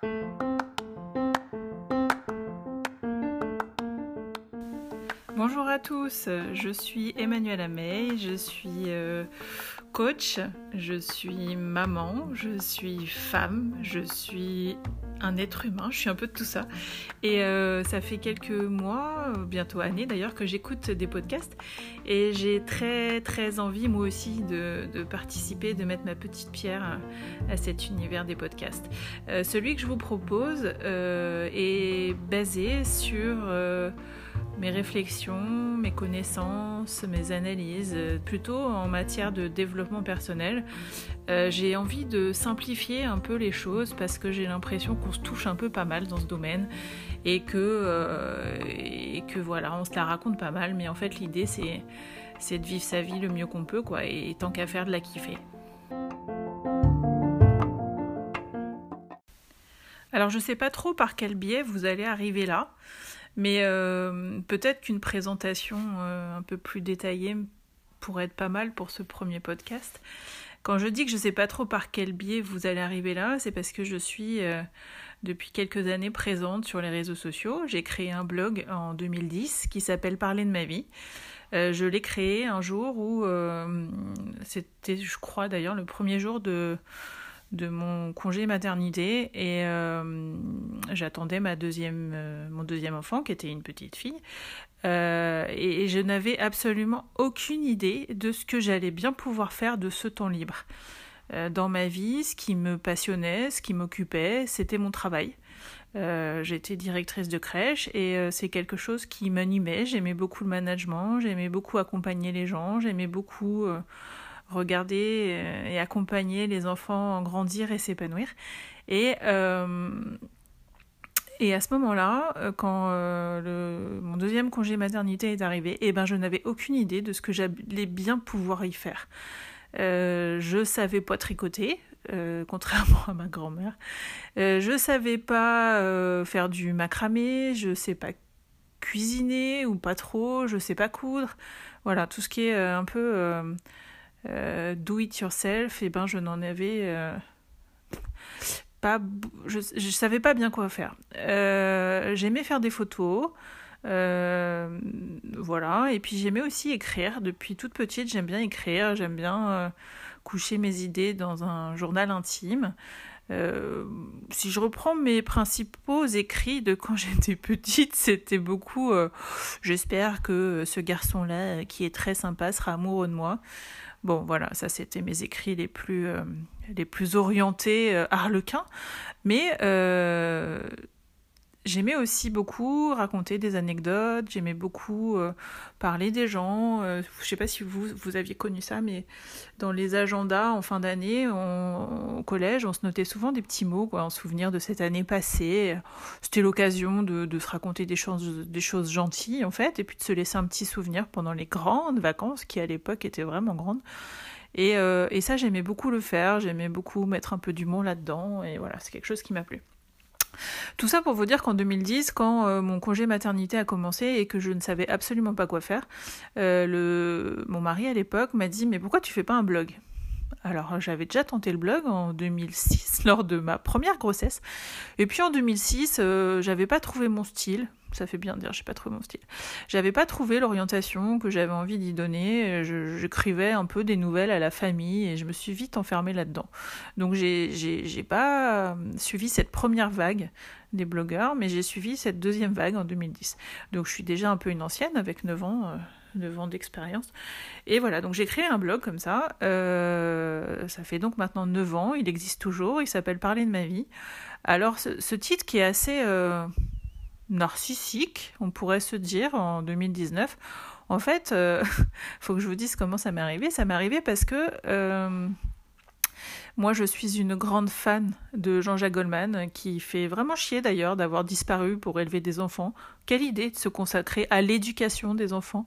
Bonjour à tous, je suis Emmanuelle Amey, je suis coach, je suis maman, je suis femme, je suis un être humain, je suis un peu de tout ça. Et ça fait quelques mois, bientôt années d'ailleurs, que j'écoute des podcasts et j'ai très envie moi aussi de participer, de mettre ma petite pierre à cet univers des podcasts. Celui que je vous propose est basé sur mes réflexions, mes connaissances, mes analyses, plutôt en matière de développement personnel. J'ai envie de simplifier un peu les choses parce que j'ai l'impression qu'on se touche un peu pas mal dans ce domaine et que voilà, on se la raconte pas mal, mais en fait l'idée c'est de vivre sa vie le mieux qu'on peut, quoi, et tant qu'à faire, de la kiffer. Alors je sais pas trop par quel biais vous allez arriver là, mais peut-être qu'une présentation un peu plus détaillée pourrait être pas mal pour ce premier podcast. Quand je dis que je ne sais pas trop par quel biais vous allez arriver là, c'est parce que je suis depuis quelques années présente sur les réseaux sociaux. J'ai créé un blog en 2010 qui s'appelle Parler de ma vie. Je l'ai créé un jour où c'était, je crois d'ailleurs, le premier jour de mon congé maternité et j'attendais mon deuxième enfant qui était une petite fille et je n'avais absolument aucune idée de ce que j'allais bien pouvoir faire de ce temps libre. Dans ma vie, ce qui me passionnait, ce qui m'occupait, c'était mon travail. J'étais directrice de crèche et c'est quelque chose qui m'animait. J'aimais beaucoup le management, j'aimais beaucoup accompagner les gens, j'aimais beaucoup regarder et accompagner les enfants grandir et s'épanouir. Et à ce moment-là, quand mon deuxième congé maternité est arrivé, je n'avais aucune idée de ce que j'allais bien pouvoir y faire. Je savais pas tricoter, contrairement à ma grand-mère. Je savais pas faire du macramé, je sais pas cuisiner ou pas trop, je sais pas coudre. Voilà, tout ce qui est un peu do it yourself, je n'en avais pas, je savais pas bien quoi faire. J'aimais faire des photos, voilà, et puis j'aimais aussi écrire. Depuis toute petite, j'aime bien écrire, j'aime bien coucher mes idées dans un journal intime. Si je reprends mes principaux écrits de quand j'étais petite, c'était beaucoup j'espère que ce garçon-là qui est très sympa sera amoureux de moi. Bon, voilà, ça c'était mes écrits les plus orientés harlequins. Mais j'aimais aussi beaucoup raconter des anecdotes, j'aimais beaucoup parler des gens. Je ne sais pas si vous aviez connu ça, mais dans les agendas en fin d'année, au collège, on se notait souvent des petits mots, quoi, en souvenir de cette année passée. C'était l'occasion de se raconter des choses gentilles, en fait, et puis de se laisser un petit souvenir pendant les grandes vacances, qui à l'époque étaient vraiment grandes. Et ça, j'aimais beaucoup le faire, j'aimais beaucoup mettre un peu d'humour là-dedans, et voilà, c'est quelque chose qui m'a plu. Tout ça pour vous dire qu'en 2010, quand mon congé maternité a commencé et que je ne savais absolument pas quoi faire, mon mari à l'époque m'a dit « Mais pourquoi tu fais pas un blog ?» Alors j'avais déjà tenté le blog en 2006 lors de ma première grossesse. Et puis en 2006, j'avais pas trouvé mon style. Ça fait bien dire, j'ai pas trouvé mon style. J'avais pas trouvé l'orientation que j'avais envie d'y donner. J'écrivais un peu des nouvelles à la famille et je me suis vite enfermée là-dedans. Donc j'ai pas suivi cette première vague des blogueurs, mais j'ai suivi cette deuxième vague en 2010. Donc je suis déjà un peu une ancienne avec 9 ans d'expérience. Et voilà, donc j'ai créé un blog comme ça. Ça fait donc maintenant 9 ans. Il existe toujours. Il s'appelle Parler de ma vie. Alors ce titre qui est assez narcissique, on pourrait se dire, en 2019. En fait, faut que je vous dise comment ça m'est arrivé. Ça m'est arrivé parce que moi, je suis une grande fan de Jean-Jacques Goldman, qui fait vraiment chier d'ailleurs d'avoir disparu pour élever des enfants. Quelle idée de se consacrer à l'éducation des enfants.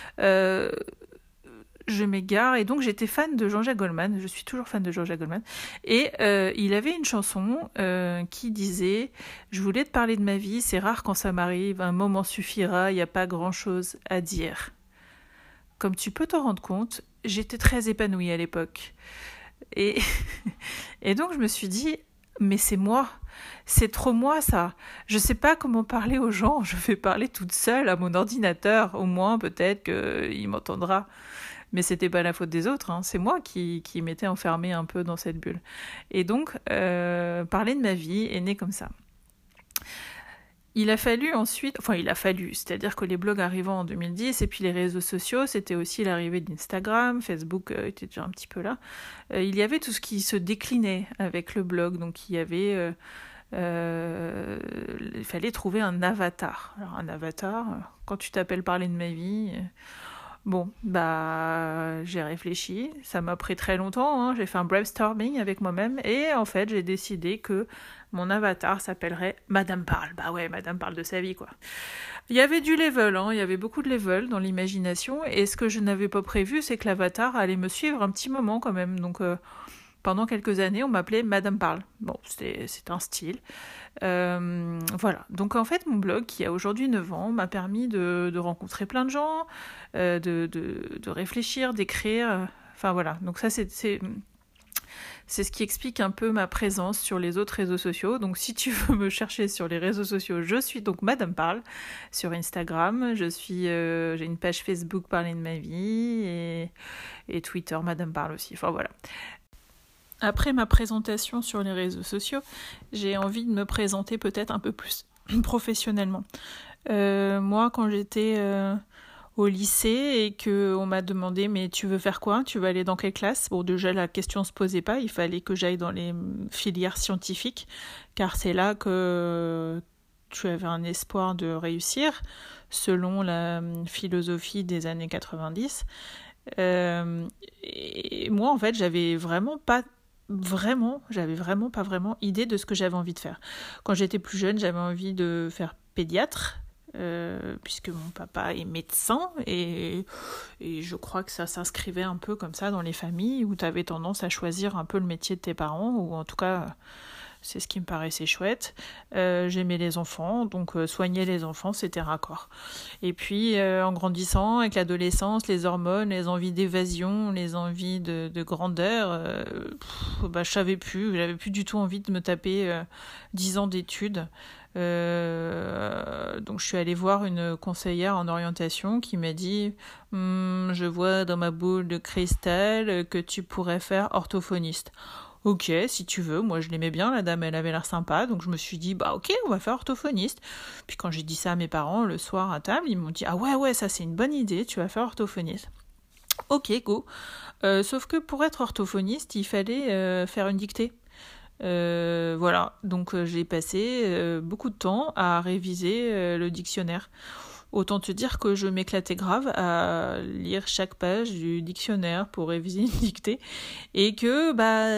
Je m'égare, et donc j'étais fan de Jean-Jacques Goldman, je suis toujours fan de Jean-Jacques Goldman, et il avait une chanson qui disait « Je voulais te parler de ma vie, c'est rare quand ça m'arrive, un moment suffira, il n'y a pas grand-chose à dire. » Comme tu peux t'en rendre compte, j'étais très épanouie à l'époque. Et donc je me suis dit « Mais c'est moi !» c'est trop moi ça. Je sais pas comment parler aux gens, je vais parler toute seule à mon ordinateur, au moins peut-être qu'il m'entendra. Mais c'était pas la faute des autres, hein. C'est moi qui m'étais enfermée un peu dans cette bulle. Et donc, parler de ma vie est né comme ça. Il a fallu ensuite, c'est-à-dire que les blogs arrivant en 2010 et puis les réseaux sociaux, c'était aussi l'arrivée d'Instagram, Facebook était déjà un petit peu là. Il y avait tout ce qui se déclinait avec le blog, donc il y avait, il fallait trouver un avatar. Alors un avatar, quand tu t'appelles parler de ma vie, bon, j'ai réfléchi, ça m'a pris très longtemps, hein. J'ai fait un brainstorming avec moi-même et en fait j'ai décidé que mon avatar s'appellerait Madame Parle. Bah ouais, Madame parle de sa vie, quoi. Il y avait du level, hein. Il y avait beaucoup de level dans l'imagination et ce que je n'avais pas prévu, c'est que l'avatar allait me suivre un petit moment quand même. Donc pendant quelques années, on m'appelait Madame Parle. Bon, c'est un style. Voilà. Donc en fait, mon blog, qui a aujourd'hui 9 ans, m'a permis de rencontrer plein de gens, de réfléchir, d'écrire. Enfin voilà. Donc ça, c'est ce qui explique un peu ma présence sur les autres réseaux sociaux. Donc si tu veux me chercher sur les réseaux sociaux, je suis donc Madame Parle sur Instagram. J'ai une page Facebook Parler de ma vie et Twitter Madame Parle aussi. Enfin voilà. Après ma présentation sur les réseaux sociaux, j'ai envie de me présenter peut-être un peu plus professionnellement. Moi, quand j'étais au lycée et qu'on m'a demandé « mais tu veux faire quoi ? Tu vas aller dans quelle classe ?» Bon, déjà, la question ne se posait pas, il fallait que j'aille dans les filières scientifiques, car c'est là que tu avais un espoir de réussir, selon la philosophie des années 90. Et moi, en fait, j'avais vraiment pas idée de ce que j'avais envie de faire. Quand j'étais plus jeune, j'avais envie de faire pédiatre, puisque mon papa est médecin, et je crois que ça s'inscrivait un peu comme ça dans les familles où tu avais tendance à choisir un peu le métier de tes parents, ou en tout cas, c'est ce qui me paraissait chouette. J'aimais les enfants, donc soigner les enfants, c'était raccord. Et puis, en grandissant, avec l'adolescence, les hormones, les envies d'évasion, les envies de grandeur, j'avais plus du tout envie de me taper 10 ans d'études. Donc je suis allée voir une conseillère en orientation qui m'a dit je vois dans ma boule de cristal que tu pourrais faire orthophoniste. Ok, si tu veux. Moi je l'aimais bien, la dame, elle avait l'air sympa, donc je me suis dit ok, on va faire orthophoniste. Puis quand j'ai dit ça à mes parents le soir à table, ils m'ont dit ah ouais, ça c'est une bonne idée, tu vas faire orthophoniste. Ok, go. Sauf que pour être orthophoniste, il fallait faire une dictée. Voilà, donc j'ai passé beaucoup de temps à réviser le dictionnaire. Autant te dire que je m'éclatais grave à lire chaque page du dictionnaire pour réviser une dictée et que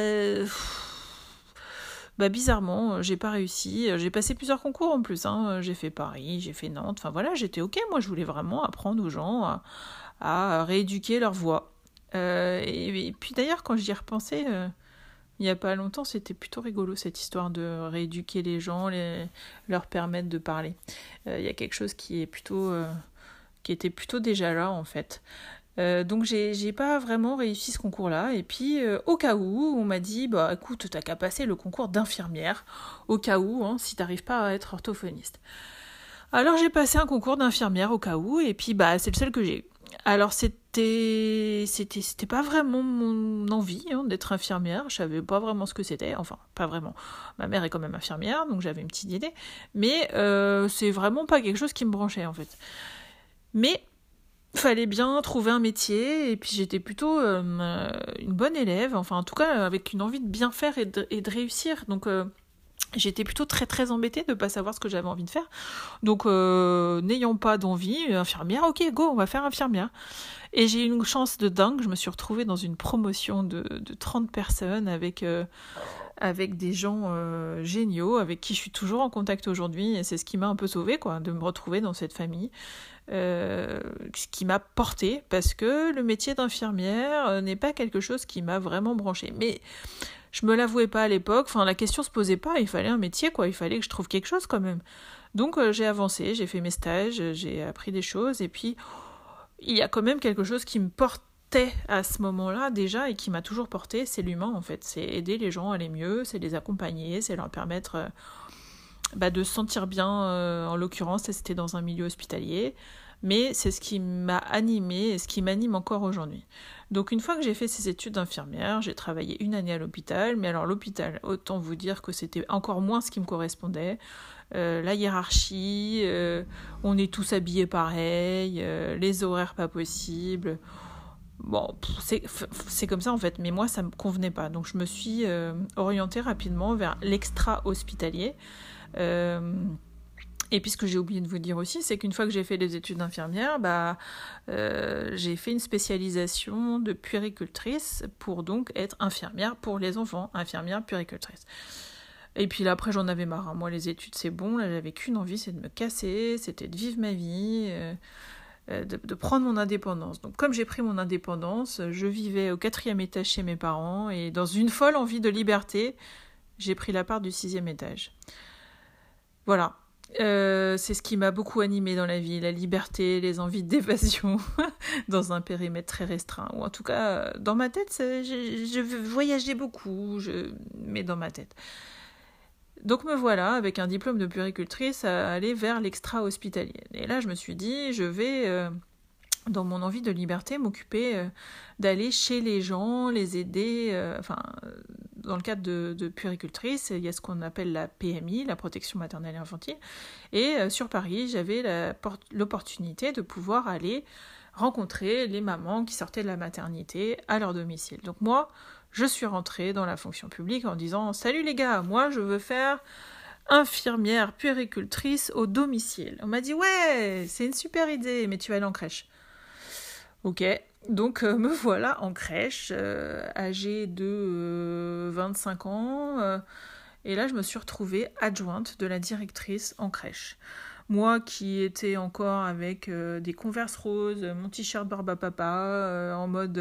bizarrement j'ai pas réussi. J'ai passé plusieurs concours en plus, hein. J'ai fait Paris, j'ai fait Nantes, enfin voilà, j'étais ok. Moi je voulais vraiment apprendre aux gens à rééduquer leur voix. Et puis d'ailleurs quand j'y repensais, il n'y a pas longtemps, c'était plutôt rigolo cette histoire de rééduquer les gens, leur permettre de parler. Il y a quelque chose qui était plutôt déjà là en fait. Donc j'ai pas vraiment réussi ce concours-là. Et puis au cas où, on m'a dit écoute, t'as qu'à passer le concours d'infirmière, au cas où, hein, si t'arrives pas à être orthophoniste. Alors j'ai passé un concours d'infirmière au cas où, et puis c'est le seul que j'ai. Alors c'était pas vraiment mon envie d'être infirmière, je savais pas vraiment ce que c'était, enfin pas vraiment. Ma mère est quand même infirmière, donc j'avais une petite idée, mais c'est vraiment pas quelque chose qui me branchait en fait. Mais fallait bien trouver un métier, et puis j'étais plutôt une bonne élève, enfin en tout cas avec une envie de bien faire et de réussir, donc j'étais plutôt très très embêtée de ne pas savoir ce que j'avais envie de faire. Donc n'ayant pas d'envie, infirmière, ok go, on va faire infirmière. Et j'ai eu une chance de dingue, je me suis retrouvée dans une promotion de 30 personnes avec des gens géniaux, avec qui je suis toujours en contact aujourd'hui, et c'est ce qui m'a un peu sauvée, quoi, de me retrouver dans cette famille. Ce qui m'a portée, parce que le métier d'infirmière n'est pas quelque chose qui m'a vraiment branchée. Mais je me l'avouais pas à l'époque, enfin la question se posait pas, il fallait un métier, quoi, il fallait que je trouve quelque chose quand même. Donc j'ai avancé, j'ai fait mes stages, j'ai appris des choses, et puis il y a quand même quelque chose qui me porte portait à ce moment-là déjà et qui m'a toujours porté, c'est l'humain en fait. C'est aider les gens à aller mieux, c'est les accompagner, c'est leur permettre de se sentir bien. En l'occurrence, c'était dans un milieu hospitalier. Mais c'est ce qui m'a animée et ce qui m'anime encore aujourd'hui. Donc une fois que j'ai fait ces études d'infirmière, j'ai travaillé 1 année à l'hôpital, mais alors l'hôpital, autant vous dire que c'était encore moins ce qui me correspondait. La hiérarchie, on est tous habillés pareil, les horaires pas possibles. Bon, c'est comme ça en fait, mais moi ça me convenait pas. Donc je me suis orientée rapidement vers l'extra-hospitalier. Et puis ce que j'ai oublié de vous dire aussi, c'est qu'une fois que j'ai fait les études d'infirmière, j'ai fait une spécialisation de puéricultrice pour donc être infirmière pour les enfants, infirmière puéricultrice. Et puis là après j'en avais marre, hein. Moi les études c'est bon, là j'avais qu'une envie, c'est de me casser, c'était de vivre ma vie, de prendre mon indépendance. Donc comme j'ai pris mon indépendance, je vivais au 4e étage chez mes parents et dans une folle envie de liberté, j'ai pris l'appart du 6e étage. Voilà. C'est ce qui m'a beaucoup animée dans la vie, la liberté, les envies d'évasion dans un périmètre très restreint. Ou en tout cas, dans ma tête, je voyageais beaucoup, mais dans ma tête. Donc me voilà, avec un diplôme de puéricultrice, à aller vers l'extra-hospitalier. Et là, je me suis dit, je vais, dans mon envie de liberté, m'occuper d'aller chez les gens, les aider, dans le cadre de puéricultrice, il y a ce qu'on appelle la PMI, la protection maternelle et infantile. Et sur Paris, j'avais l'opportunité de pouvoir aller rencontrer les mamans qui sortaient de la maternité à leur domicile. Donc moi, je suis rentrée dans la fonction publique en disant « Salut les gars, moi je veux faire infirmière puéricultrice au domicile. » On m'a dit « Ouais, c'est une super idée, mais tu vas aller en crèche. » Ok, donc me voilà en crèche, âgée de 25 ans, et là je me suis retrouvée adjointe de la directrice en crèche. Moi qui étais encore avec des Converse roses, mon t-shirt barbe à papa, en mode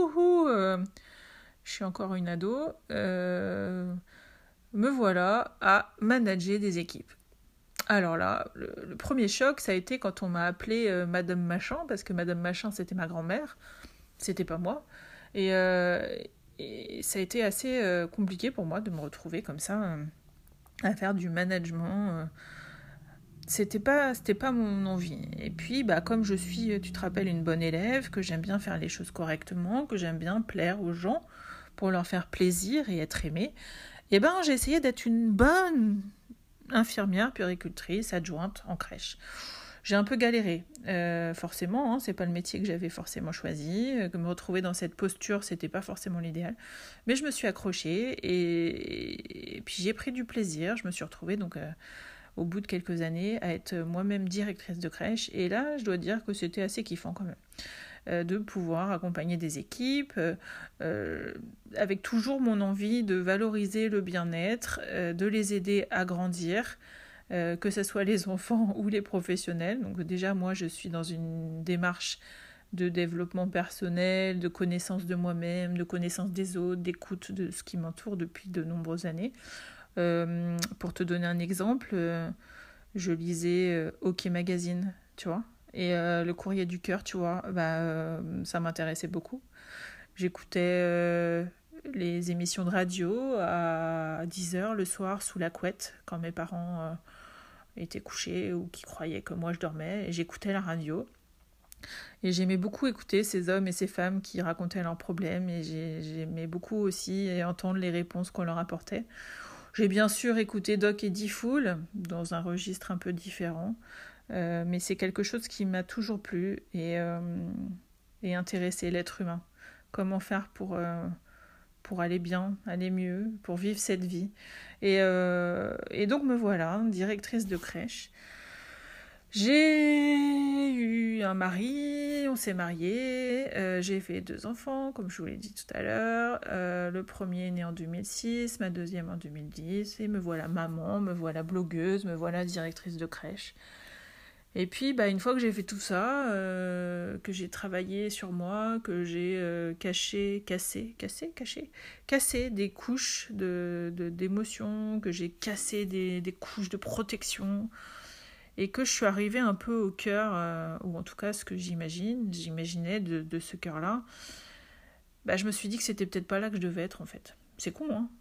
je suis encore une ado, me voilà à manager des équipes. Alors là, le premier choc, ça a été quand on m'a appelée Madame Machin, parce que Madame Machin, c'était ma grand-mère, c'était pas moi. Et ça a été assez compliqué pour moi de me retrouver comme ça, à faire du management. C'était pas mon envie. Et puis, comme je suis, tu te rappelles, une bonne élève, que j'aime bien faire les choses correctement, que j'aime bien plaire aux gens pour leur faire plaisir et être aimée, j'ai essayé d'être une bonne infirmière, puéricultrice, adjointe en crèche. J'ai un peu galéré, forcément, c'est pas le métier que j'avais forcément choisi, que me retrouver dans cette posture, c'était pas forcément l'idéal, mais je me suis accrochée et puis j'ai pris du plaisir, je me suis retrouvée donc au bout de quelques années à être moi-même directrice de crèche, et là je dois dire que c'était assez kiffant quand même. De pouvoir accompagner des équipes, avec toujours mon envie de valoriser le bien-être, de les aider à grandir, que ce soit les enfants ou les professionnels. Donc déjà, moi, je suis dans une démarche de développement personnel, de connaissance de moi-même, de connaissance des autres, d'écoute de ce qui m'entoure depuis de nombreuses années. Pour te donner un exemple, je lisais OK Magazine, tu vois, et le Courrier du Cœur, tu vois, ça m'intéressait beaucoup. J'écoutais les émissions de radio à 10h le soir sous la couette quand mes parents étaient couchés ou qui croyaient que moi je dormais, et j'écoutais la radio. Et j'aimais beaucoup écouter ces hommes et ces femmes qui racontaient leurs problèmes, et j'aimais beaucoup aussi entendre les réponses qu'on leur apportait. J'ai bien sûr écouté Doc et D-Fool dans un registre un peu différent, mais c'est quelque chose qui m'a toujours plu et intéressé, l'être humain. Comment faire pour aller bien, aller mieux, pour vivre cette vie. Et donc me voilà, directrice de crèche. J'ai eu un mari, on s'est mariés, j'ai fait 2 enfants, comme je vous l'ai dit tout à l'heure. Le premier est né en 2006, ma deuxième en 2010, et me voilà maman, me voilà blogueuse, me voilà directrice de crèche. Et puis, une fois que j'ai fait tout ça, que j'ai travaillé sur moi, que j'ai cassé des couches d'émotions, que j'ai cassé des couches de protection, et que je suis arrivée un peu au cœur, ou en tout cas ce que j'imaginais de ce cœur-là, je me suis dit que c'était peut-être pas là que je devais être en fait. C'est con, hein,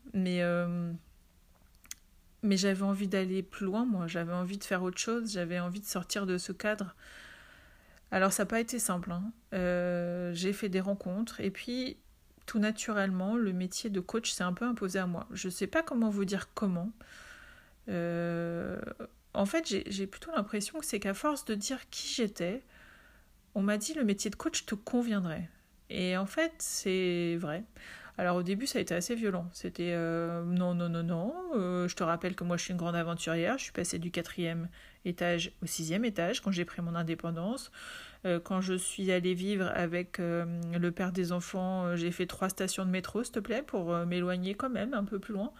mais j'avais envie d'aller plus loin, moi. J'avais envie de faire autre chose. J'avais envie de sortir de ce cadre. Alors, ça n'a pas été simple, hein. J'ai fait des rencontres. Et puis, tout naturellement, le métier de coach s'est un peu imposé à moi. Je ne sais pas comment vous dire comment. En fait, j'ai plutôt l'impression que c'est qu'à force de dire qui j'étais, on m'a dit le métier de coach te conviendrait. Et en fait, c'est vrai. Alors au début, ça a été assez violent. C'était non, non, non, non. Je te rappelle que moi, je suis une grande aventurière. Je suis passée du 4e étage au 6e étage quand j'ai pris mon indépendance. Quand je suis allée vivre avec le père des enfants, j'ai fait 3 stations de métro, s'il te plaît, pour m'éloigner quand même un peu plus loin.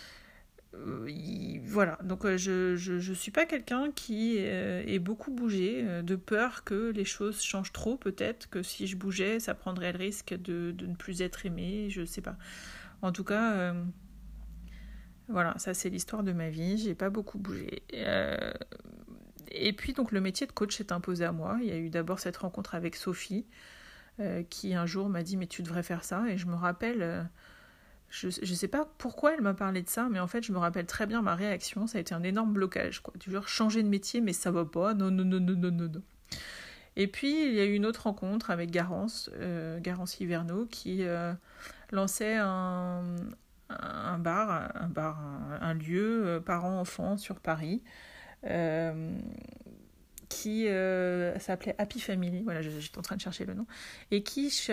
Voilà, donc je suis pas quelqu'un qui ait beaucoup bougé, de peur que les choses changent trop, peut-être que si je bougeais, ça prendrait le risque de ne plus être aimé, je sais pas. En tout cas, voilà, ça c'est l'histoire de ma vie, j'ai pas beaucoup bougé. Et puis donc le métier de coach s'est imposé à moi. Il y a eu d'abord cette rencontre avec Sophie, qui un jour m'a dit mais tu devrais faire ça, et je me rappelle... Je ne sais pas pourquoi elle m'a parlé de ça, mais en fait, je me rappelle très bien ma réaction. Ça a été un énorme blocage, quoi. Du genre, changer de métier, mais ça va pas. Non, non, non, non, non, non, non. Et puis, il y a eu une autre rencontre avec Garance Hiverneau, qui lançait un lieu parents-enfants sur Paris, qui s'appelait Happy Family. Voilà, j'étais en train de chercher le nom. Et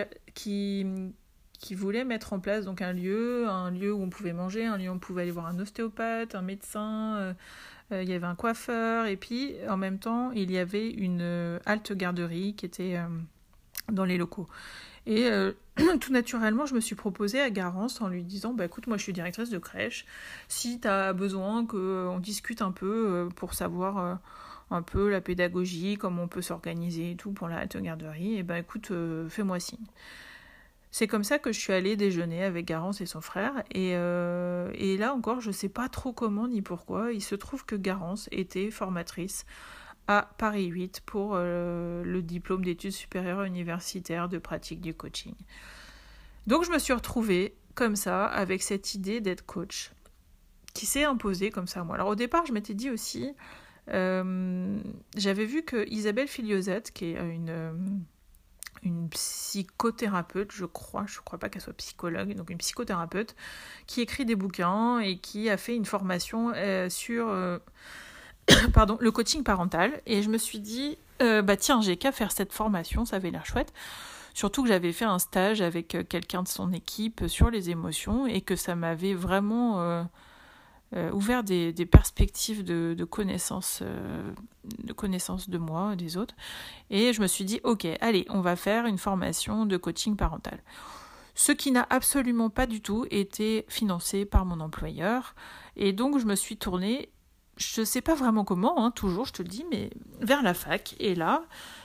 qui voulait mettre en place donc un lieu où on pouvait manger, un lieu où on pouvait aller voir un ostéopathe, un médecin, il y avait un coiffeur, et puis en même temps il y avait une halte garderie qui était dans les locaux. Et tout naturellement, je me suis proposée à Garance en lui disant écoute, moi je suis directrice de crèche, si tu as besoin qu'on discute un peu pour savoir un peu la pédagogie, comment on peut s'organiser et tout pour la halte garderie, et écoute, fais-moi signe. C'est comme ça que je suis allée déjeuner avec Garance et son frère. Et là encore, je ne sais pas trop comment ni pourquoi. Il se trouve que Garance était formatrice à Paris 8 pour le diplôme d'études supérieures universitaires de pratique du coaching. Donc je me suis retrouvée comme ça, avec cette idée d'être coach, qui s'est imposée comme ça à moi. Alors au départ, je m'étais dit aussi, j'avais vu que Isabelle Filiozette, qui est une psychothérapeute, je crois pas qu'elle soit psychologue, donc une psychothérapeute qui écrit des bouquins et qui a fait une formation sur le coaching parental, et je me suis dit tiens, j'ai qu'à faire cette formation, ça avait l'air chouette, surtout que j'avais fait un stage avec quelqu'un de son équipe sur les émotions et que ça m'avait vraiment ouvert des perspectives de connaissance de moi, des autres. Et je me suis dit, ok, allez, on va faire une formation de coaching parental. Ce qui n'a absolument pas du tout été financé par mon employeur. Et donc, je me suis tournée, je ne sais pas vraiment comment, toujours, je te le dis, mais vers la fac. Et là,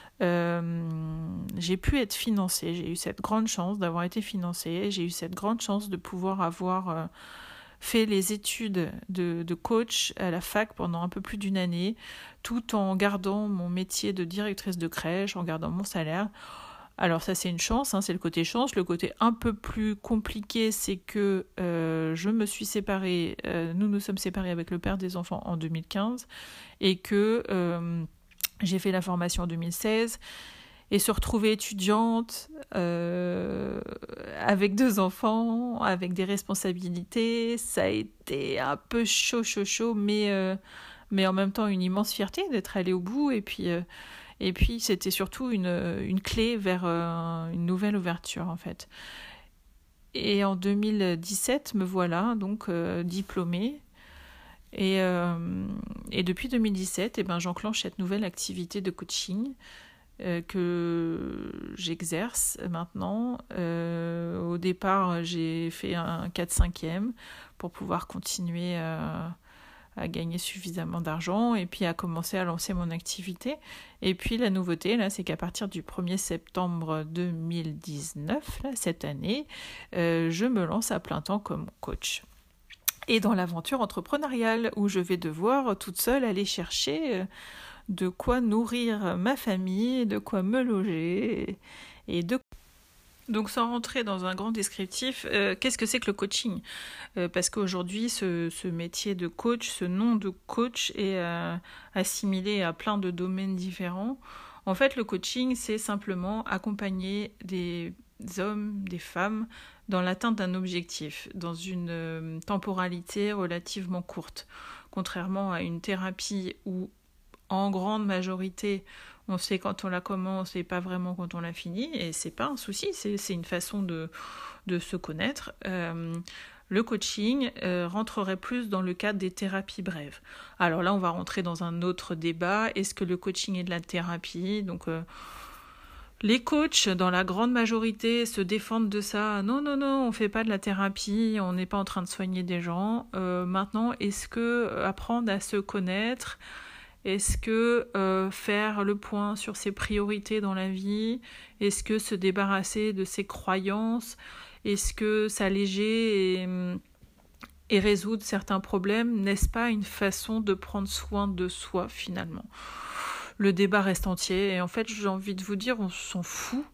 j'ai pu être financée. J'ai eu cette grande chance d'avoir été financée. J'ai eu cette grande chance de pouvoir avoir... fait les études de coach à la fac pendant un peu plus d'1 année, tout en gardant mon métier de directrice de crèche, en gardant mon salaire. Alors ça, c'est une chance, c'est le côté chance. Le côté un peu plus compliqué, c'est que je me suis séparée, nous sommes séparés avec le père des enfants en 2015, et que j'ai fait la formation en 2016, et se retrouver étudiante avec 2 enfants, avec des responsabilités, ça a été un peu chaud, mais en même temps une immense fierté d'être allée au bout, et puis c'était surtout une clé vers une nouvelle ouverture en fait. Et en 2017, me voilà donc diplômée. Et depuis 2017, j'enclenche cette nouvelle activité de coaching que j'exerce maintenant. Au départ, j'ai fait un 4/5e pour pouvoir continuer à gagner suffisamment d'argent et puis à commencer à lancer mon activité. Et puis la nouveauté, là, c'est qu'à partir du 1er septembre 2019, là, cette année, je me lance à plein temps comme coach. Et dans l'aventure entrepreneuriale, où je vais devoir toute seule aller chercher de quoi nourrir ma famille, de quoi me loger, et de... Donc sans rentrer dans un grand descriptif, qu'est-ce que c'est que le coaching ? Parce qu'aujourd'hui, ce métier de coach, ce nom de coach est assimilé à plein de domaines différents. En fait, le coaching, c'est simplement accompagner des hommes, des femmes, dans l'atteinte d'un objectif, dans une temporalité relativement courte. Contrairement à une thérapie où, en grande majorité, on sait quand on la commence et pas vraiment quand on la finit, et c'est pas un souci, c'est une façon de se connaître. Le coaching rentrerait plus dans le cadre des thérapies brèves. Alors là, on va rentrer dans un autre débat. Est-ce que le coaching est de la thérapie ? Donc, les coachs, dans la grande majorité, se défendent de ça. Non, on fait pas de la thérapie, on n'est pas en train de soigner des gens. Maintenant, est-ce que apprendre à se connaître, est-ce que faire le point sur ses priorités dans la vie, est-ce que se débarrasser de ses croyances, est-ce que s'alléger et résoudre certains problèmes, n'est-ce pas une façon de prendre soin de soi finalement ? Le débat reste entier et en fait j'ai envie de vous dire on s'en fout.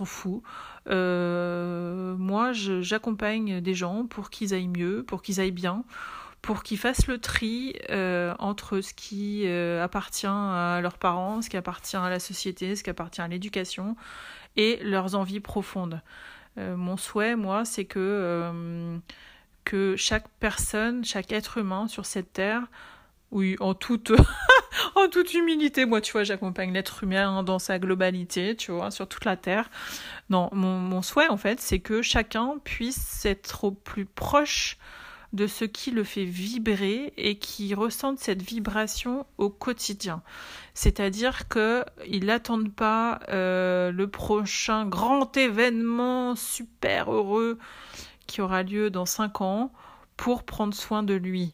Moi j'accompagne des gens pour qu'ils aillent mieux, pour qu'ils aillent bien, pour qu'ils fassent le tri entre ce qui appartient à leurs parents, ce qui appartient à la société, ce qui appartient à l'éducation et leurs envies profondes. Mon souhait, moi, c'est que chaque personne, chaque être humain sur cette terre, oui, en toute humilité, moi, tu vois, j'accompagne l'être humain dans sa globalité, tu vois, sur toute la terre. Non, mon souhait, en fait, c'est que chacun puisse être au plus proche de ce qui le fait vibrer et qui ressente cette vibration au quotidien. C'est-à-dire qu'ils n'attendent pas le prochain grand événement super heureux qui aura lieu dans 5 ans pour prendre soin de lui.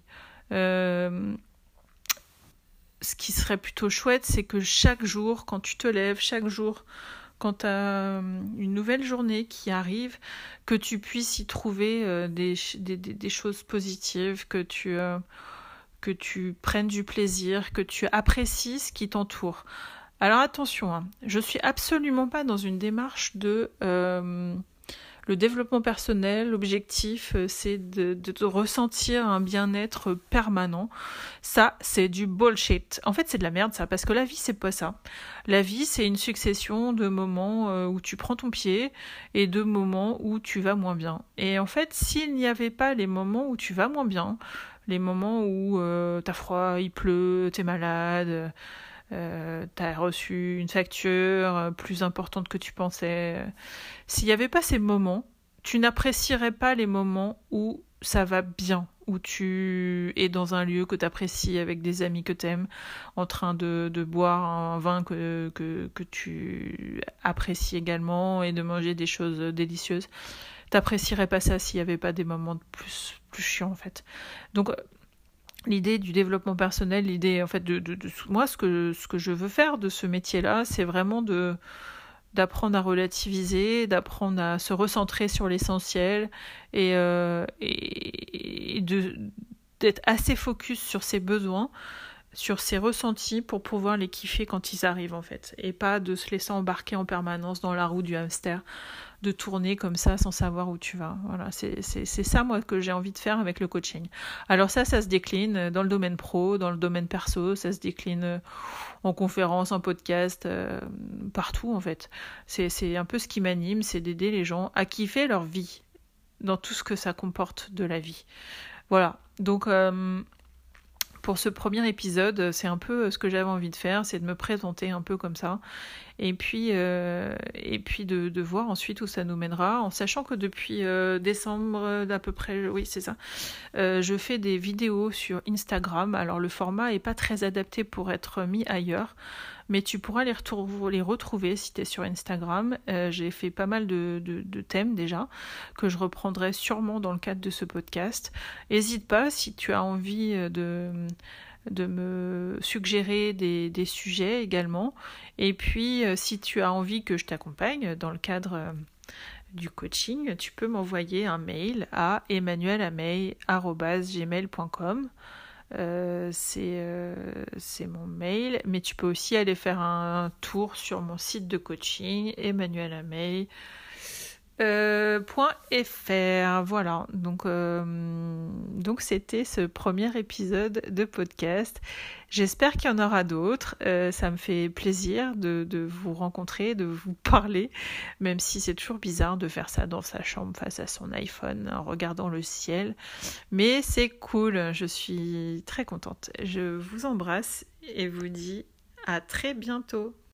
Ce qui serait plutôt chouette, c'est que chaque jour, quand tu te lèves, chaque jour, quand tu as une nouvelle journée qui arrive, que tu puisses y trouver des choses positives, que tu prennes du plaisir, que tu apprécies ce qui t'entoure. Alors attention, je suis absolument pas dans une démarche de... le développement personnel, l'objectif, c'est de ressentir un bien-être permanent. Ça, c'est du bullshit. En fait, c'est de la merde, ça, parce que la vie, c'est pas ça. La vie, c'est une succession de moments où tu prends ton pied et de moments où tu vas moins bien. Et en fait, s'il n'y avait pas les moments où tu vas moins bien, les moments où t'as froid, il pleut, t'es malade... t'as reçu une facture plus importante que tu pensais. S'il n'y avait pas ces moments, tu n'apprécierais pas les moments où ça va bien, où tu es dans un lieu que tu apprécies avec des amis que tu aimes, en train de boire un vin que tu apprécies également et de manger des choses délicieuses. T'apprécierais pas ça s'il n'y avait pas des moments plus chiants en fait. Donc l'idée du développement personnel, l'idée en fait de moi ce que je veux faire de ce métier-là, c'est vraiment d'apprendre à relativiser, d'apprendre à se recentrer sur l'essentiel et d'être assez focus sur ses besoins, sur ses ressentis pour pouvoir les kiffer quand ils arrivent en fait, et pas de se laisser embarquer en permanence dans la roue du hamster, de tourner comme ça sans savoir où tu vas. Voilà, c'est ça moi que j'ai envie de faire avec le coaching. Alors ça se décline dans le domaine pro, dans le domaine perso, ça se décline en conférence, en podcast, partout en fait. C'est un peu ce qui m'anime, c'est d'aider les gens à kiffer leur vie dans tout ce que ça comporte de la vie. Voilà, donc pour ce premier épisode, c'est un peu ce que j'avais envie de faire, c'est de me présenter un peu comme ça, et puis de voir ensuite où ça nous mènera, en sachant que depuis décembre d'à peu près, oui c'est ça, je fais des vidéos sur Instagram. Alors le format est pas très adapté pour être mis ailleurs, mais tu pourras les retrouver si tu es sur Instagram. J'ai fait pas mal de thèmes déjà, que je reprendrai sûrement dans le cadre de ce podcast. N'hésite pas si tu as envie de me suggérer des sujets également. Et puis, si tu as envie que je t'accompagne dans le cadre du coaching, tu peux m'envoyer un mail à emmanuelameille@gmail.com. C'est mon mail, mais tu peux aussi aller faire un tour sur mon site de coaching, emmanuelameil.fr. Voilà, donc c'était ce premier épisode de podcast. J'espère qu'il y en aura d'autres. Ça me fait plaisir de vous rencontrer, de vous parler, même si c'est toujours bizarre de faire ça dans sa chambre face à son iPhone en regardant le ciel. Mais c'est cool, je suis très contente. Je vous embrasse et vous dis à très bientôt.